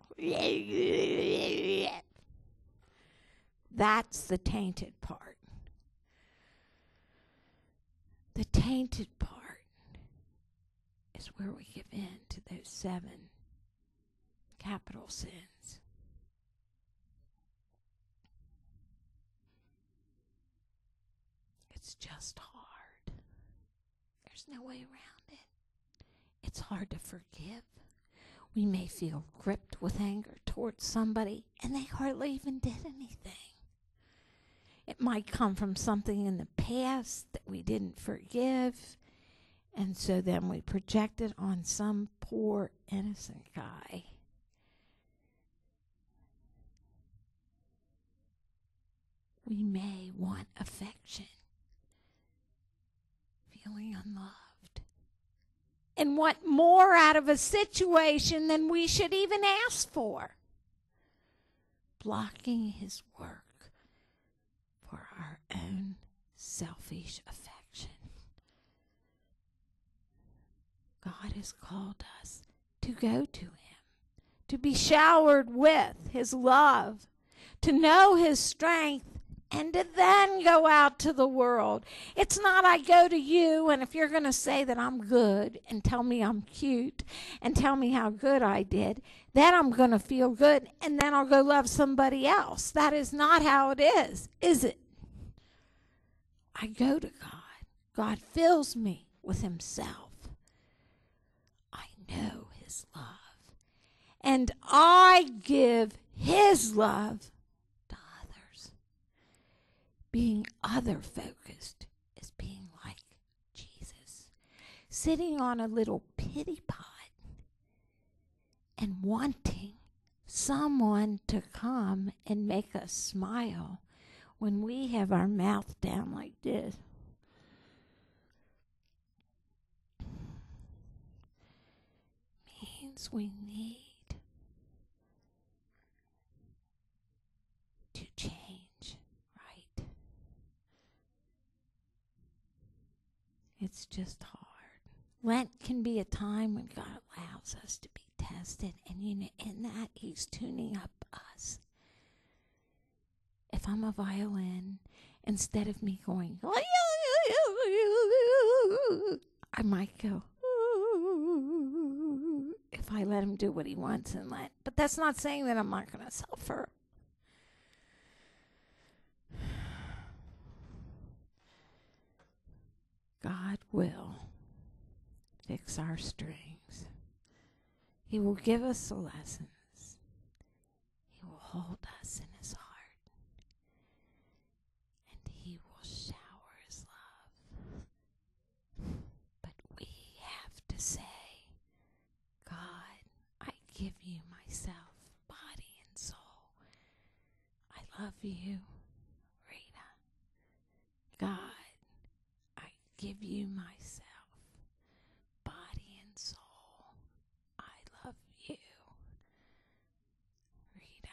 That's the tainted part. The tainted part is where we give in to those 7 capital sins. It's just hard. There's no way around it. It's hard to forgive. We may feel gripped with anger towards somebody and they hardly even did anything. It might come from something in the past that we didn't forgive, and so then we project it on some poor innocent guy. We may want affection, feeling unloved, and want more out of a situation than we should even ask for, blocking His work for our own selfish affection. God has called us to go to Him, to be showered with His love, to know His strength, and to then go out to the world. It's not I go to you, and if you're going to say that I'm good and tell me I'm cute and tell me how good I did, then I'm going to feel good, and then I'll go love somebody else. That is not how it is it? I go to God. God fills me with Himself. I know His love. And I give His love to others. Being other-focused is being like Jesus. Sitting on a little pity pot and wanting someone to come and make us smile when we have our mouth down like this. Means we need to change, right? It's just hard. Lent can be a time when God allows us to be tested, and in that He's tuning up us. If I'm a violin, instead of me going, I might go, I let him do what he wants in Lent. But that's not saying that I'm not going to suffer. God will fix our strings. He will give us the lessons. He will hold us in his heart. And he will shower his love. But we have to say, God, I give you myself, body and soul. I love you, Rita. God, I give you myself, body and soul. I love you, Rita.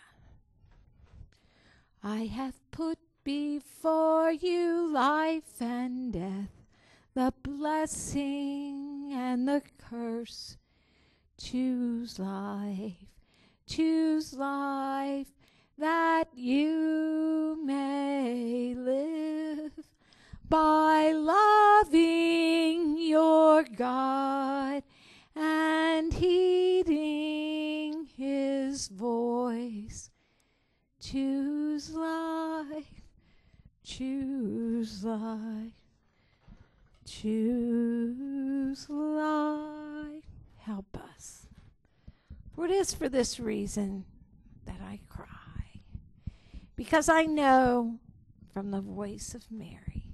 I have put before you life and death, the blessing and the curse. Choose life that you may live by loving your God and heeding his voice. Choose life, choose life, choose life. Help us. For it is for this reason that I cry, because I know from the voice of Mary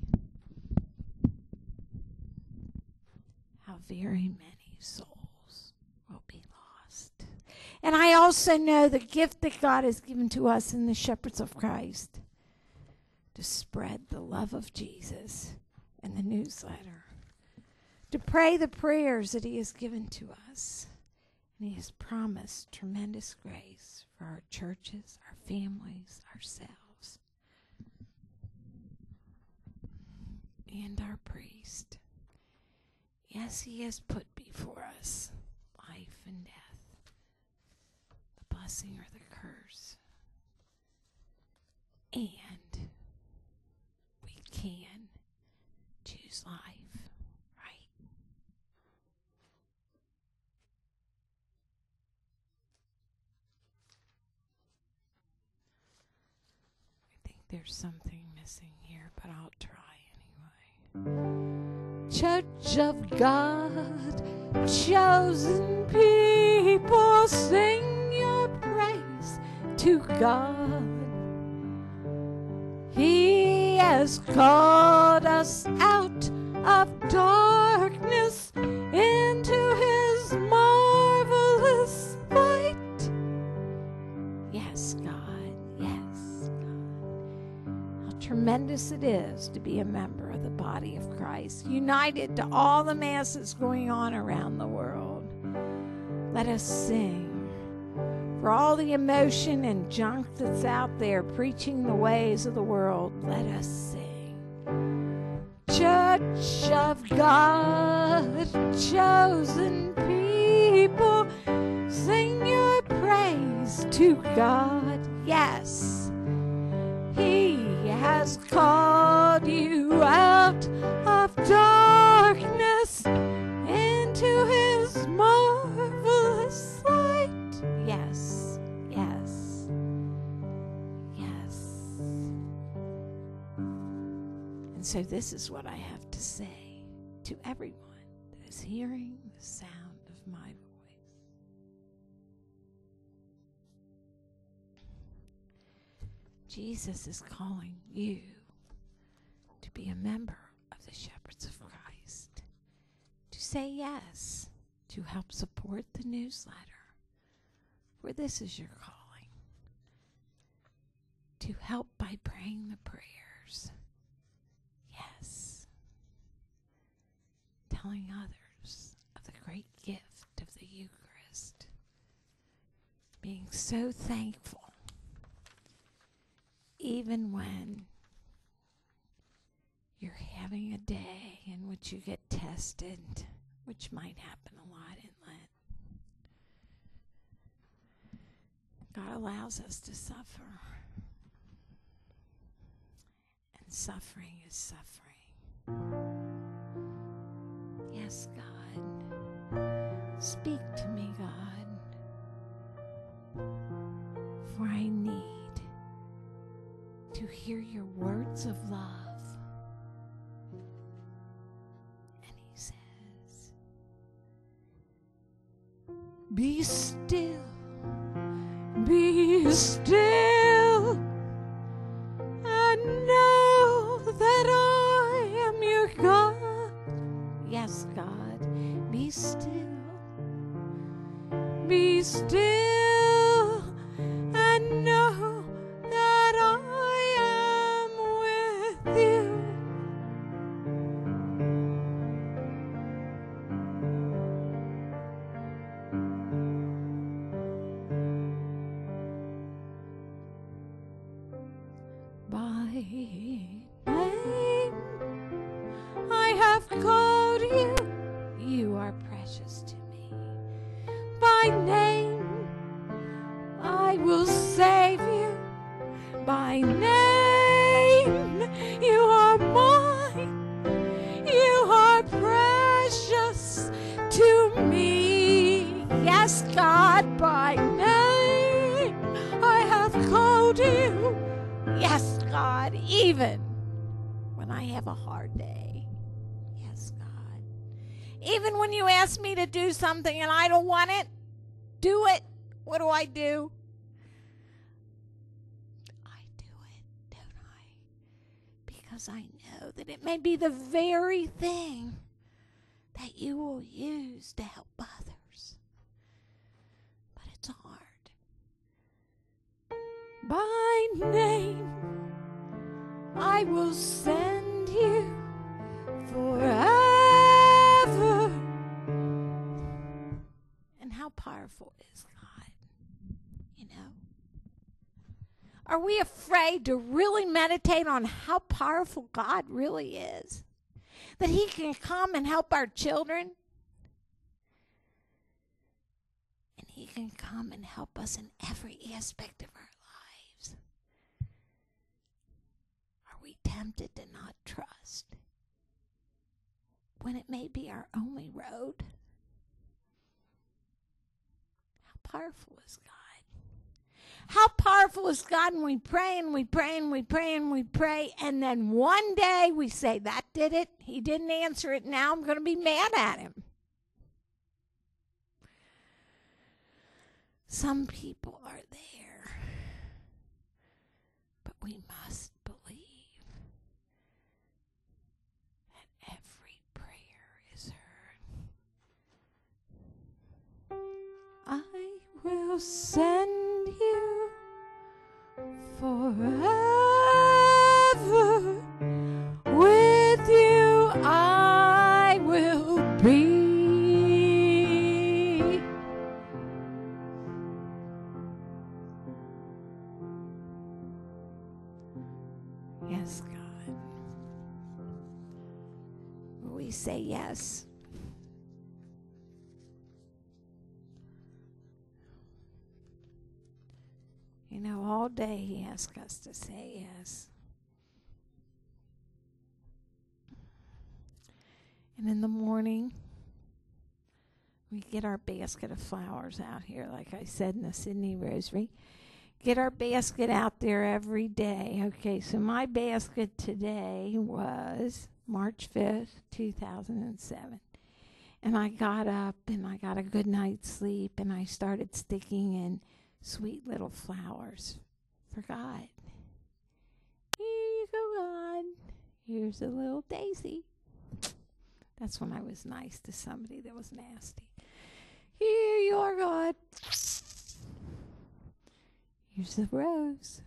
how very many souls will be lost. And I also know the gift that God has given to us in the Shepherds of Christ to spread the love of Jesus in the newsletter, to pray the prayers that he has given to us. And he has promised tremendous grace for our churches, our families, ourselves, and our priest. Yes, he has put before us life and death, the blessing or the curse. And we can choose life. There's something missing here, but I'll try anyway. Church of God, chosen people, sing your praise to God. He has called us out of darkness into his marvelous light. Yes, God. Tremendous it is to be a member of the body of Christ, united to all the masses going on around the world. Let us sing. For all the emotion and junk that's out there preaching the ways of the world, let us sing. Church of God, chosen people, sing your praise to God. Yes, he has called you out of darkness into his marvelous light. Yes, yes, yes. And so this is what I have to say to everyone that is hearing the sound of my voice. Jesus is calling you to be a member of the Shepherds of Christ, to say yes, to help support the newsletter, for this is your calling, to help by praying the prayers. Yes, telling others of the great gift of the Eucharist, being so thankful even when you're having a day in which you get tested, which might happen a lot in Lent. God allows us to suffer. And suffering is suffering. Yes, God. Speak to me, God. to hear your words of love. And he says, be still, be still, and know that I am your God. Yes, God, be still, be still, and know that I am with you. By name I have called you. You are precious to me. By name I will save you. By name you are mine. You are precious to me. Yes, God, by name I have called you. Yes, God, even when I have a hard day. Yes, God. Even when you ask me to do something and I don't want it, do it. What do? I do it, don't I? Because I know that it may be the very thing that you will use to help others. But it's hard. By name I will send you forever. And how powerful is God? You know? Are we afraid to really meditate on how powerful God really is? That he can come and help our children? And he can come and help us in every aspect of our lives. Are we tempted to not trust when it may be our only road? How powerful is God? How powerful is God when we pray and we pray and we pray and we pray, and then one day we say, that did it. He didn't answer it. Now I'm going to be mad at him. Some people are there, but we must believe that every prayer is heard. I will send you forever. With you I will be. Yes, God. Will we say yes? You know, all day he asks us to say yes. And in the morning, we get our basket of flowers out here, like I said in the Sydney Rosary. Get our basket out there every day. Okay, so my basket today was March 5th, 2007. And I got up and I got a good night's sleep and I started sticking in sweet little flowers for God. Here you go, God. Here's a little daisy. That's when I was nice to somebody that was nasty. Here you are, God. Here's the rose.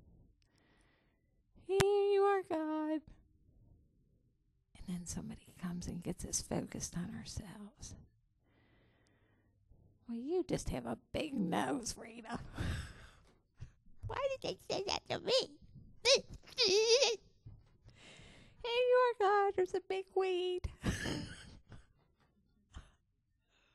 Here you are, God. And then somebody comes and gets us focused on ourselves. Well, you just have a big nose, Rita. Why did they say that to me? Here you are, God. There's a big weed.